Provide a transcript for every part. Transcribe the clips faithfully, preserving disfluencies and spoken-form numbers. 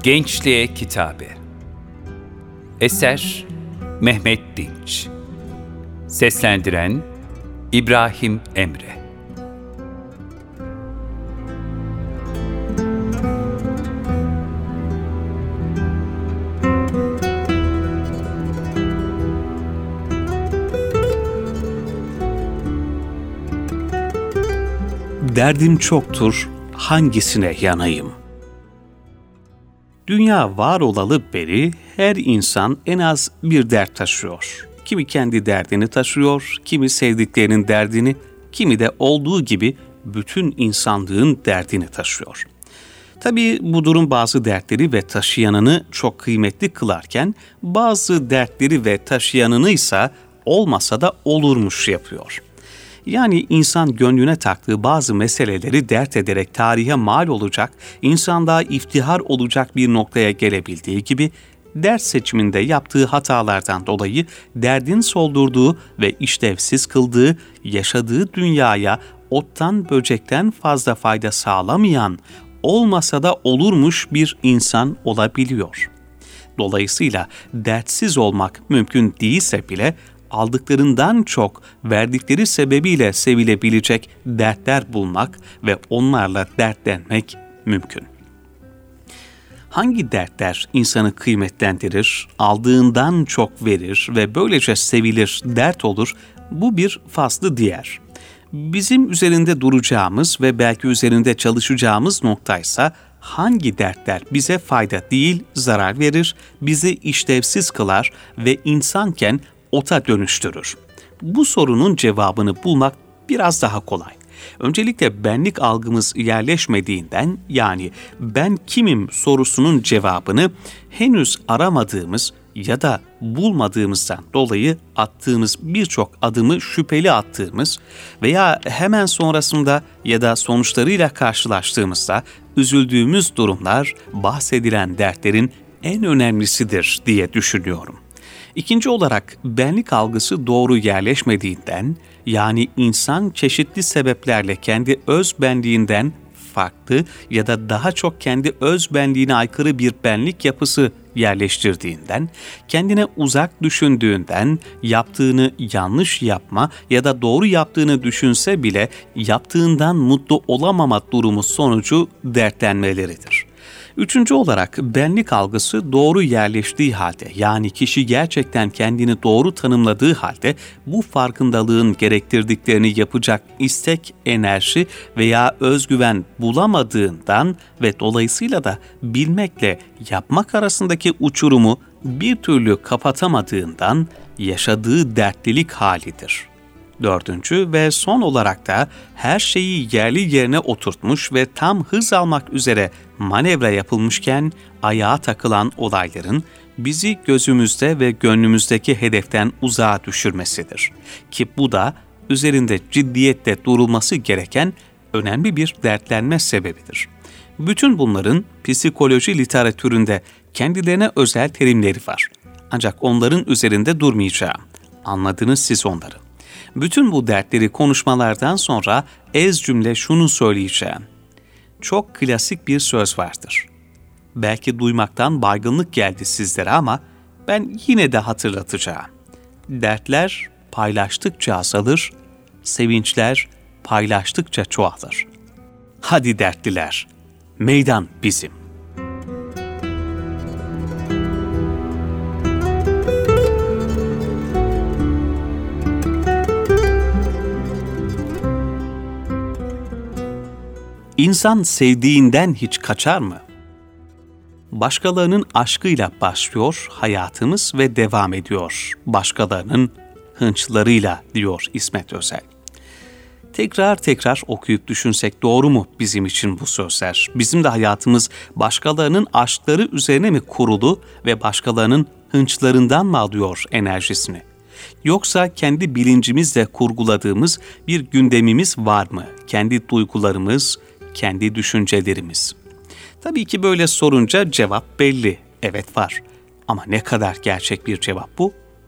Gençliğe Kitabe. Eser Mehmet Dinç. Seslendiren İbrahim Emre. Derdim çoktur, hangisine yanayım? Dünya var olalı beri her insan en az bir dert taşıyor. Kimi kendi derdini taşıyor, kimi sevdiklerinin derdini, kimi de olduğu gibi bütün insanlığın derdini taşıyor. Tabii bu durum bazı dertleri ve taşıyanını çok kıymetli kılarken, bazı dertleri ve taşıyanını ise olmasa da olurmuş yapıyor. Yani insan gönlüne taktığı bazı meseleleri dert ederek tarihe mal olacak, insanlığa iftihar olacak bir noktaya gelebildiği gibi, ders seçiminde yaptığı hatalardan dolayı derdin soldurduğu ve işlevsiz kıldığı, yaşadığı dünyaya ottan böcekten fazla fayda sağlamayan, olmasa da olurmuş bir insan olabiliyor. Dolayısıyla dertsiz olmak mümkün değilse bile, aldıklarından çok verdikleri sebebiyle sevilebilecek dertler bulmak ve onlarla dertlenmek mümkün. Hangi dertler insanı kıymetlendirir, aldığından çok verir ve böylece sevilir, dert olur, bu bir faslı diğer. Bizim üzerinde duracağımız ve belki üzerinde çalışacağımız noktaysa, hangi dertler bize fayda değil, zarar verir, bizi işlevsiz kılar ve insanken ota dönüştürür. Bu sorunun cevabını bulmak biraz daha kolay. Öncelikle benlik algımız yerleşmediğinden, yani ben kimim sorusunun cevabını henüz aramadığımız ya da bulmadığımızdan dolayı attığımız birçok adımı şüpheli attığımız veya hemen sonrasında ya da sonuçlarıyla karşılaştığımızda üzüldüğümüz durumlar bahsedilen dertlerin en önemlisidir diye düşünüyorum. İkinci olarak benlik algısı doğru yerleşmediğinden, yani insan çeşitli sebeplerle kendi öz benliğinden farklı ya da daha çok kendi öz benliğine aykırı bir benlik yapısı yerleştirdiğinden, kendine uzak düşündüğünden, yaptığını yanlış yapma ya da doğru yaptığını düşünse bile yaptığından mutlu olamama durumu sonucu dertlenmeleridir. Üçüncü olarak benlik algısı doğru yerleştiği halde, yani kişi gerçekten kendini doğru tanımladığı halde bu farkındalığın gerektirdiklerini yapacak istek, enerji veya özgüven bulamadığından ve dolayısıyla da bilmekle yapmak arasındaki uçurumu bir türlü kapatamadığından yaşadığı dertlilik halidir. Dördüncü ve son olarak da her şeyi yerli yerine oturtmuş ve tam hız almak üzere manevra yapılmışken ayağa takılan olayların bizi gözümüzde ve gönlümüzdeki hedeften uzağa düşürmesidir. Ki bu da üzerinde ciddiyetle durulması gereken önemli bir dertlenme sebebidir. Bütün bunların psikoloji literatüründe kendilerine özel terimleri var. Ancak onların üzerinde durmayacağım. Anladınız siz onları. Bütün bu dertleri konuşmalardan sonra ez cümle şunu söyleyeceğim. Çok klasik bir söz vardır. Belki duymaktan baygınlık geldi sizlere ama ben yine de hatırlatacağım. Dertler paylaştıkça azalır, sevinçler paylaştıkça çoğalır. Hadi dertliler, meydan bizim. İnsan sevdiğinden hiç kaçar mı? Başkalarının aşkıyla başlıyor hayatımız ve devam ediyor. Başkalarının hınçlarıyla diyor İsmet Özel. Tekrar tekrar okuyup düşünsek doğru mu bizim için bu sözler? Bizim de hayatımız başkalarının aşkları üzerine mi kurulu ve başkalarının hınçlarından mı alıyor enerjisini? Yoksa kendi bilincimizle kurguladığımız bir gündemimiz var mı? Kendi duygularımız, kendi düşüncelerimiz. Tabii ki böyle sorunca cevap belli. Evet var. Ama ne kadar gerçek bir cevap bu?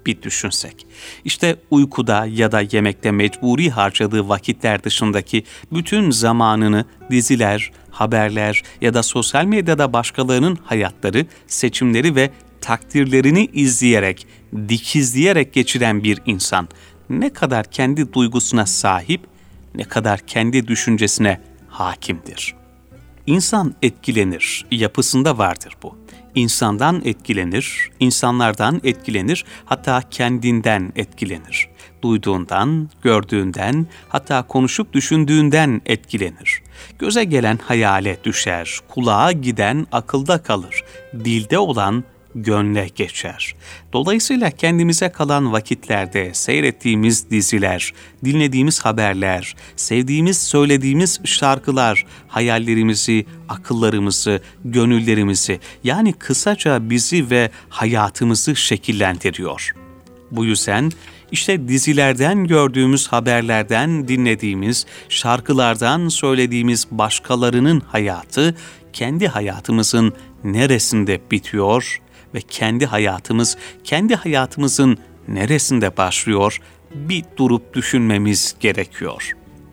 bir düşünsek. İşte uykuda ya da yemekte mecburi harcadığı vakitler dışındaki bütün zamanını diziler, haberler ya da sosyal medyada başkalarının hayatları, seçimleri ve takdirlerini izleyerek, dikizleyerek geçiren bir insan ne kadar kendi duygusuna sahip, ne kadar kendi düşüncesine hakimdir. İnsan etkilenir, yapısında vardır bu. İnsandan etkilenir, insanlardan etkilenir, hatta kendinden etkilenir. Duyduğundan, gördüğünden, hatta konuşup düşündüğünden etkilenir. Göze gelen hayale düşer, kulağa giden akılda kalır, dilde olan gönle geçer. Dolayısıyla kendimize kalan vakitlerde seyrettiğimiz diziler, dinlediğimiz haberler, sevdiğimiz, söylediğimiz şarkılar, hayallerimizi, akıllarımızı, gönüllerimizi, yani kısaca bizi ve hayatımızı şekillendiriyor. Bu yüzden işte dizilerden gördüğümüz, haberlerden dinlediğimiz, şarkılardan söylediğimiz başkalarının hayatı, kendi hayatımızın neresinde bitiyor ve kendi hayatımız, kendi hayatımızın neresinde başlıyor, bir durup düşünmemiz gerekiyor.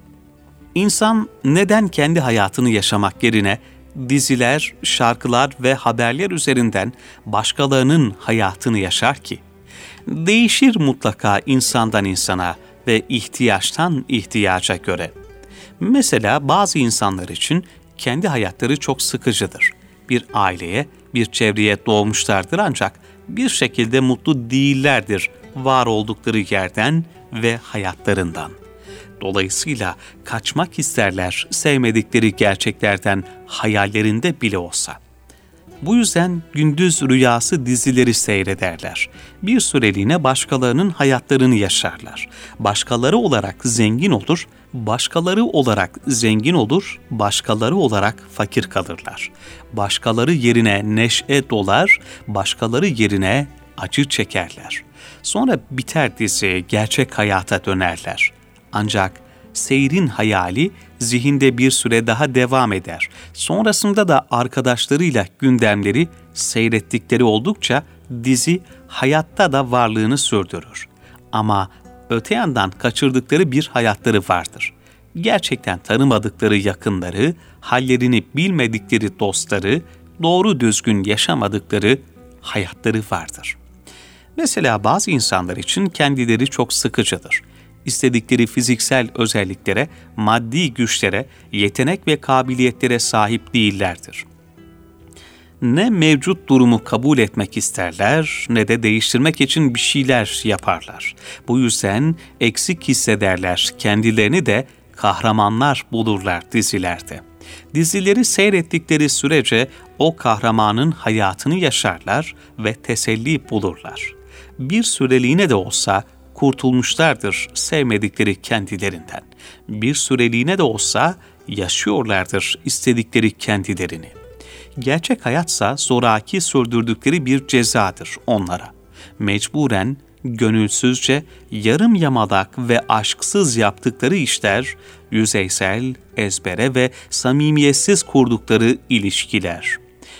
İnsan neden kendi hayatını yaşamak yerine diziler, şarkılar ve haberler üzerinden başkalarının hayatını yaşar ki? Değişir mutlaka insandan insana ve ihtiyaçtan ihtiyaca göre. Mesela bazı insanlar için kendi hayatları çok sıkıcıdır. Bir aileye, bir çevreye doğmuşlardır ancak bir şekilde mutlu değillerdir var oldukları yerden ve hayatlarından. Dolayısıyla kaçmak isterler sevmedikleri gerçeklerden hayallerinde bile olsa. Bu yüzden gündüz rüyası dizileri seyrederler. Bir süreliğine başkalarının hayatlarını yaşarlar. Başkaları olarak zengin olur, başkaları olarak zengin olur, başkaları olarak fakir kalırlar. Başkaları yerine neşe dolar, başkaları yerine acı çekerler. Sonra biter dizi, gerçek hayata dönerler. Ancak seyrin hayali zihinde bir süre daha devam eder. Sonrasında da arkadaşlarıyla gündemleri seyrettikleri oldukça dizi hayatta da varlığını sürdürür. Ama öte yandan kaçırdıkları bir hayatları vardır. Gerçekten tanımadıkları yakınları, hallerini bilmedikleri dostları, doğru düzgün yaşamadıkları hayatları vardır. Mesela bazı insanlar için kendileri çok sıkıcıdır. İstedikleri fiziksel özelliklere, maddi güçlere, yetenek ve kabiliyetlere sahip değillerdir. Ne mevcut durumu kabul etmek isterler, ne de değiştirmek için bir şeyler yaparlar. Bu yüzden eksik hissederler, kendilerini de kahramanlar bulurlar dizilerde. Dizileri seyrettikleri sürece o kahramanın hayatını yaşarlar ve teselli bulurlar. Bir süreliğine de olsa kurtulmuşlardır sevmedikleri kendilerinden. Bir süreliğine de olsa yaşıyorlardır istedikleri kendilerini. Gerçek hayatsa zoraki sürdürdükleri bir cezadır onlara. Mecburen, gönülsüzce, yarım yamalak ve aşksız yaptıkları işler, yüzeysel, ezbere ve samimiyetsiz kurdukları ilişkiler.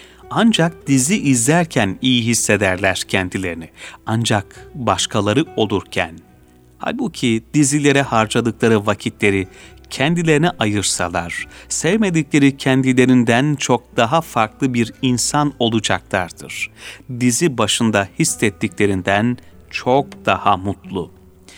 Ancak dizi izlerken iyi hissederler kendilerini. Ancak başkaları olurken. Halbuki dizilere harcadıkları vakitleri kendilerine ayırsalar, sevmedikleri kendilerinden çok daha farklı bir insan olacaklardır. Dizi başında hissettiklerinden çok daha mutlu.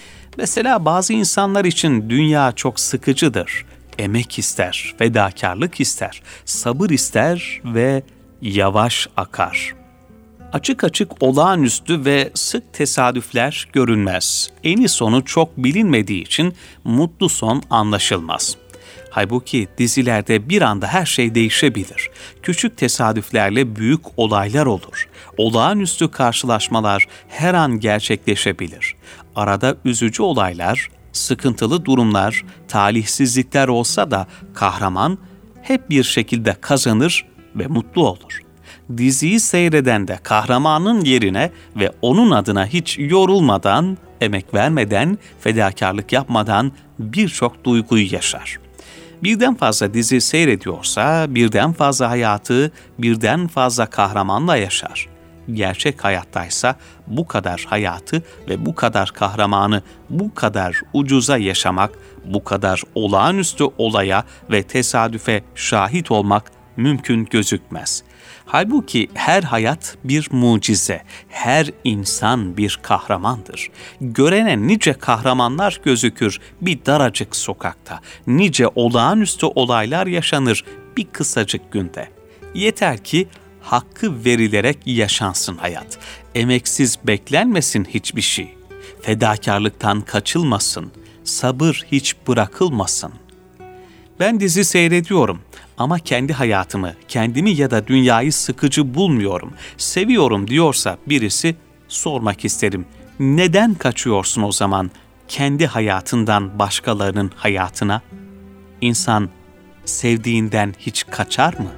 Mesela bazı insanlar için dünya çok sıkıcıdır. Emek ister, fedakarlık ister, sabır ister ve yavaş akar. Açık açık olağanüstü ve sık tesadüfler görünmez. Eni sonu çok bilinmediği için mutlu son anlaşılmaz. Halbuki dizilerde bir anda her şey değişebilir. Küçük tesadüflerle büyük olaylar olur. Olağanüstü karşılaşmalar her an gerçekleşebilir. Arada üzücü olaylar, sıkıntılı durumlar, talihsizlikler olsa da kahraman hep bir şekilde kazanır ve mutlu olur. Diziyi seyreden de kahramanın yerine ve onun adına hiç yorulmadan, emek vermeden, fedakarlık yapmadan birçok duyguyu yaşar. Birden fazla dizi seyrediyorsa birden fazla hayatı birden fazla kahramanla yaşar. Gerçek hayattaysa bu kadar hayatı ve bu kadar kahramanı bu kadar ucuza yaşamak, bu kadar olağanüstü olaya ve tesadüfe şahit olmak mümkün gözükmez. Halbuki her hayat bir mucize, her insan bir kahramandır. Görene nice kahramanlar gözükür bir daracık sokakta, nice olağanüstü olaylar yaşanır bir kısacık günde. Yeter ki hakkı verilerek yaşansın hayat. Emeksiz beklenmesin hiçbir şey. Fedakarlıktan kaçılmasın. Sabır hiç bırakılmasın. Ben dizi seyrediyorum ama kendi hayatımı, kendimi ya da dünyayı sıkıcı bulmuyorum. Seviyorum diyorsa birisi sormak isterim. Neden kaçıyorsun o zaman kendi hayatından başkalarının hayatına? İnsan sevdiğinden hiç kaçar mı?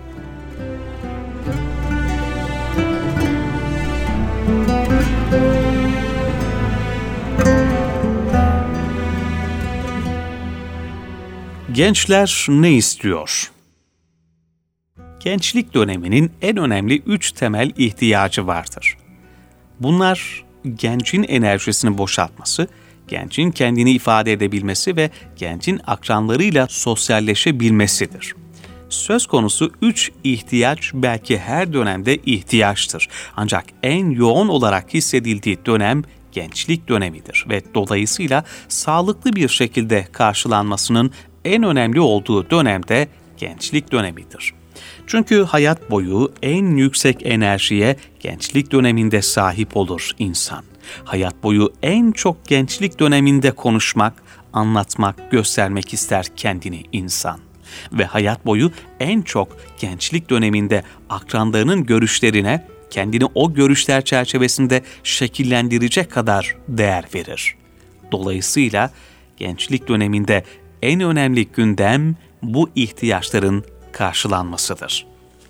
Gençler ne istiyor? Gençlik döneminin en önemli üç temel ihtiyacı vardır. Bunlar gencin enerjisini boşaltması, gencin kendini ifade edebilmesi ve gencin akranlarıyla sosyalleşebilmesidir. Söz konusu üç ihtiyaç belki her dönemde ihtiyaçtır. Ancak en yoğun olarak hissedildiği dönem gençlik dönemidir ve dolayısıyla sağlıklı bir şekilde karşılanmasının en önemli olduğu dönemde gençlik dönemidir. Çünkü hayat boyu en yüksek enerjiye gençlik döneminde sahip olur insan. Hayat boyu en çok gençlik döneminde konuşmak, anlatmak, göstermek ister kendini insan. Ve hayat boyu en çok gençlik döneminde akranlarının görüşlerine, kendini o görüşler çerçevesinde şekillendirecek kadar değer verir. Dolayısıyla gençlik döneminde en önemli gündem bu ihtiyaçların karşılanmasıdır.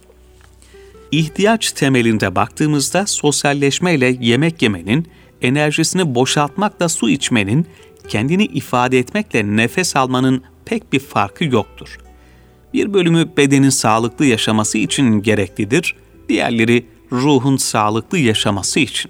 İhtiyaç temelinde baktığımızda sosyalleşmeyle yemek yemenin, enerjisini boşaltmakla su içmenin, kendini ifade etmekle nefes almanın pek bir farkı yoktur. Bir bölümü bedenin sağlıklı yaşaması için gereklidir, diğerleri ruhun sağlıklı yaşaması için.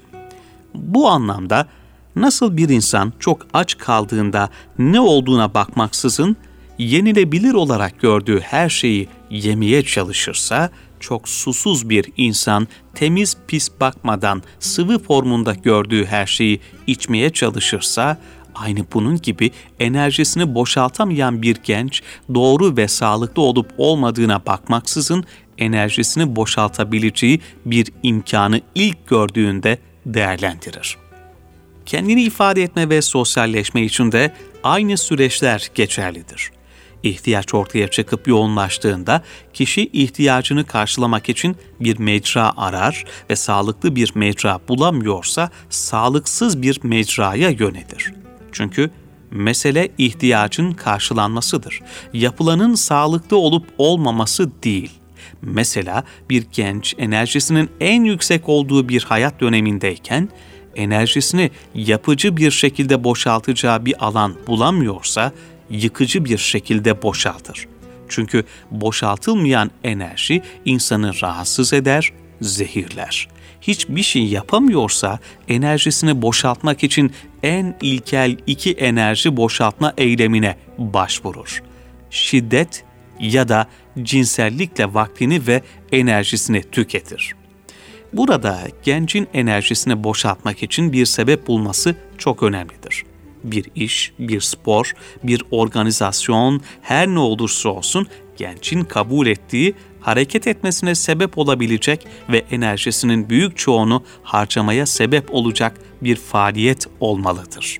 Bu anlamda nasıl bir insan çok aç kaldığında ne olduğuna bakmaksızın yenilebilir olarak gördüğü her şeyi yemeye çalışırsa, çok susuz bir insan temiz pis bakmadan sıvı formunda gördüğü her şeyi içmeye çalışırsa, aynı bunun gibi enerjisini boşaltamayan bir genç doğru ve sağlıklı olup olmadığına bakmaksızın enerjisini boşaltabileceği bir imkanı ilk gördüğünde değerlendirir. Kendini ifade etme ve sosyalleşme için de aynı süreçler geçerlidir. İhtiyaç ortaya çıkıp yoğunlaştığında kişi ihtiyacını karşılamak için bir mecra arar ve sağlıklı bir mecra bulamıyorsa sağlıksız bir mecraya yönelir. Çünkü mesele ihtiyacın karşılanmasıdır. Yapılanın sağlıklı olup olmaması değil. Mesela bir genç enerjisinin en yüksek olduğu bir hayat dönemindeyken enerjisini yapıcı bir şekilde boşaltacağı bir alan bulamıyorsa yıkıcı bir şekilde boşaltır. Çünkü boşaltılmayan enerji insanı rahatsız eder, zehirler. Hiçbir şey yapamıyorsa enerjisini boşaltmak için en ilkel iki enerji boşaltma eylemine başvurur. Şiddet ya da cinsellikle vaktini ve enerjisini tüketir. Burada gencin enerjisini boşaltmak için bir sebep bulması çok önemlidir. Bir iş, bir spor, bir organizasyon, her ne olursa olsun gencin kabul ettiği, hareket etmesine sebep olabilecek ve enerjisinin büyük çoğunu harcamaya sebep olacak bir faaliyet olmalıdır.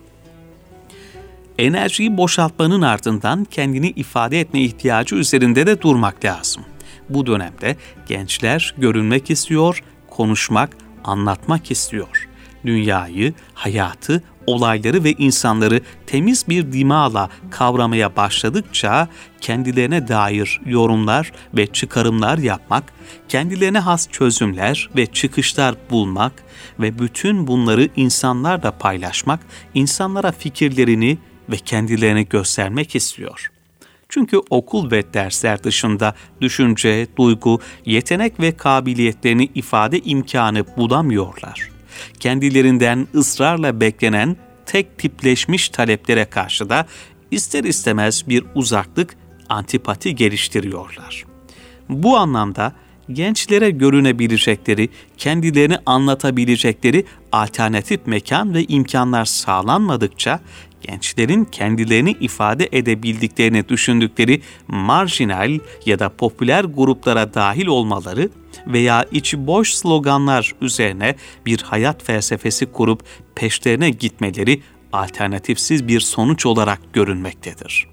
Enerjiyi boşaltmanın ardından kendini ifade etme ihtiyacı üzerinde de durmak lazım. Bu dönemde gençler görünmek istiyor, konuşmak, anlatmak istiyor. Dünyayı, hayatı, olayları ve insanları temiz bir dimağla kavramaya başladıkça kendilerine dair yorumlar ve çıkarımlar yapmak, kendilerine has çözümler ve çıkışlar bulmak ve bütün bunları insanlarla paylaşmak, insanlara fikirlerini ve kendilerini göstermek istiyor. Çünkü okul ve dersler dışında düşünce, duygu, yetenek ve kabiliyetlerini ifade imkanı bulamıyorlar. Kendilerinden ısrarla beklenen tek tipleşmiş taleplere karşı da ister istemez bir uzaklık, antipati geliştiriyorlar. Bu anlamda gençlere görünebilecekleri, kendilerini anlatabilecekleri alternatif mekan ve imkanlar sağlanmadıkça, gençlerin kendilerini ifade edebildiklerini düşündükleri marjinal ya da popüler gruplara dahil olmaları veya içi boş sloganlar üzerine bir hayat felsefesi kurup peşlerine gitmeleri alternatifsiz bir sonuç olarak görünmektedir.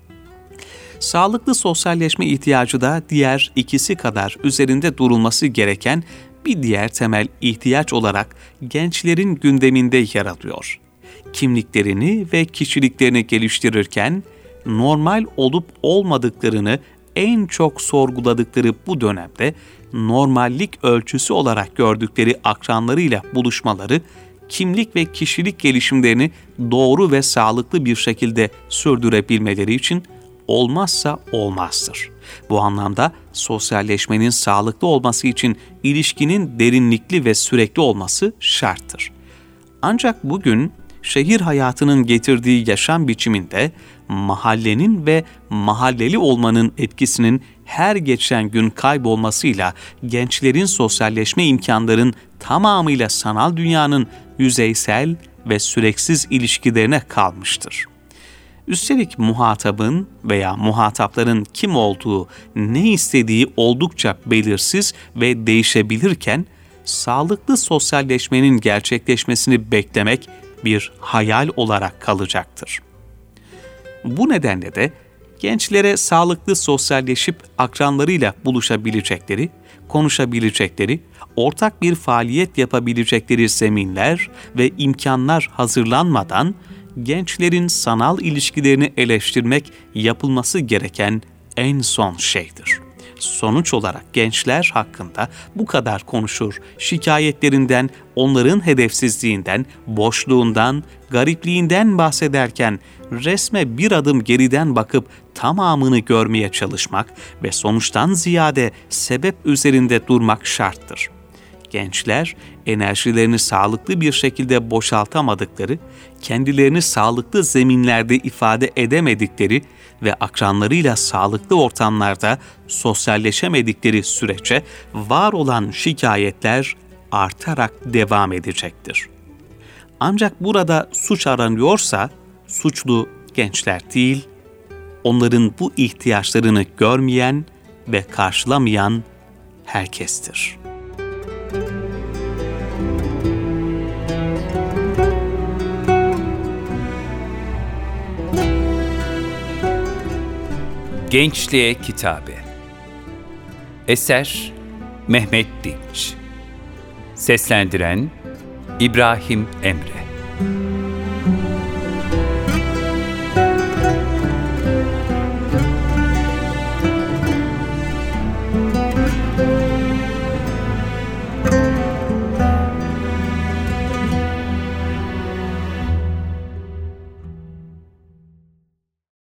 Sağlıklı sosyalleşme ihtiyacı da diğer ikisi kadar üzerinde durulması gereken bir diğer temel ihtiyaç olarak gençlerin gündeminde yer alıyor. Kimliklerini ve kişiliklerini geliştirirken normal olup olmadıklarını en çok sorguladıkları bu dönemde normallik ölçüsü olarak gördükleri akranlarıyla buluşmaları, kimlik ve kişilik gelişimlerini doğru ve sağlıklı bir şekilde sürdürebilmeleri için olmazsa olmazdır. Bu anlamda sosyalleşmenin sağlıklı olması için ilişkinin derinlikli ve sürekli olması şarttır. Ancak bugün şehir hayatının getirdiği yaşam biçiminde mahallenin ve mahalleli olmanın etkisinin her geçen gün kaybolmasıyla gençlerin sosyalleşme imkanlarının tamamıyla sanal dünyanın yüzeysel ve süreksiz ilişkilerine kalmıştır. Üstelik muhatabın veya muhatapların kim olduğu, ne istediği oldukça belirsiz ve değişebilirken, sağlıklı sosyalleşmenin gerçekleşmesini beklemek bir hayal olarak kalacaktır. Bu nedenle de gençlere sağlıklı sosyalleşip akranlarıyla buluşabilecekleri, konuşabilecekleri, ortak bir faaliyet yapabilecekleri zeminler ve imkanlar hazırlanmadan gençlerin sanal ilişkilerini eleştirmek yapılması gereken en son şeydir. Sonuç olarak gençler hakkında bu kadar konuşur, şikayetlerinden, onların hedefsizliğinden, boşluğundan, garipliğinden bahsederken resme bir adım geriden bakıp tamamını görmeye çalışmak ve sonuçtan ziyade sebep üzerinde durmak şarttır. Gençler enerjilerini sağlıklı bir şekilde boşaltamadıkları, kendilerini sağlıklı zeminlerde ifade edemedikleri ve akranlarıyla sağlıklı ortamlarda sosyalleşemedikleri sürece var olan şikayetler artarak devam edecektir. Ancak burada suç aranıyorsa suçlu gençler değil, onların bu ihtiyaçlarını görmeyen ve karşılamayan herkestir. Gençliğe Kitabe. Eser Mehmet Dinç. Seslendiren İbrahim Emre.